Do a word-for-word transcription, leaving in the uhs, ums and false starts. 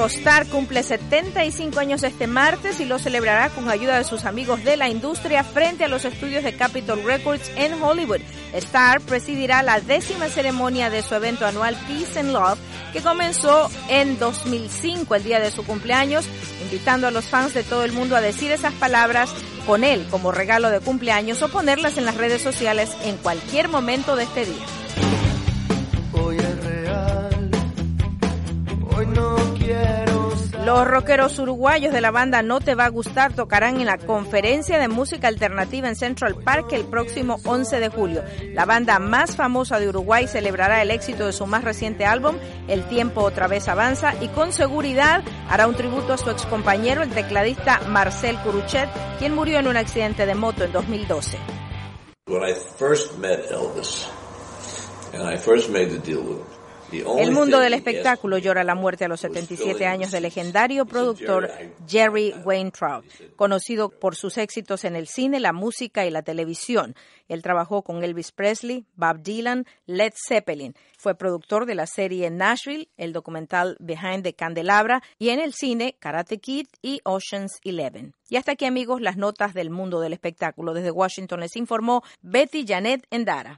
Ringo Starr cumple setenta y cinco años este martes y lo celebrará con ayuda de sus amigos de la industria frente a los estudios de Capitol Records en Hollywood. Starr presidirá la décima ceremonia de su evento anual Peace and Love, que comenzó en dos mil cinco, el día de su cumpleaños, invitando a los fans de todo el mundo a decir esas palabras con él como regalo de cumpleaños o ponerlas en las redes sociales en cualquier momento de este día. Hoy es real, hoy no quiero saber. Los rockeros uruguayos de la banda No Te Va a Gustar tocarán en la conferencia de música alternativa en Central Park el próximo once de julio. La banda más famosa de Uruguay celebrará el éxito de su más reciente álbum, El tiempo otra vez avanza, y con seguridad hará un tributo a su excompañero, el tecladista Marcel Curuchet, quien murió en un accidente de moto en dos mil doce. When I first met Elvis, and I first made the deal with him, the only El mundo thing del he espectáculo asked me llora la muerte a los setenta y siete años del legendario productor Jerry Weintraub, conocido por sus éxitos en el cine, la música y la televisión. Él trabajó con Elvis Presley, Bob Dylan, Led Zeppelin. Fue productor de la serie Nashville, el documental Behind the Candelabra, y en el cine Karate Kid y Ocean's Eleven. Y hasta aquí, amigos, las notas del mundo del espectáculo. Desde Washington les informó Betty Janet Endara.